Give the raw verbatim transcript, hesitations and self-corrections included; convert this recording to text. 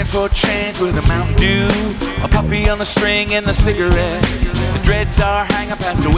for a trance with a Mountain Dew, a puppy on the string and the cigarette. The dreads are hanging past the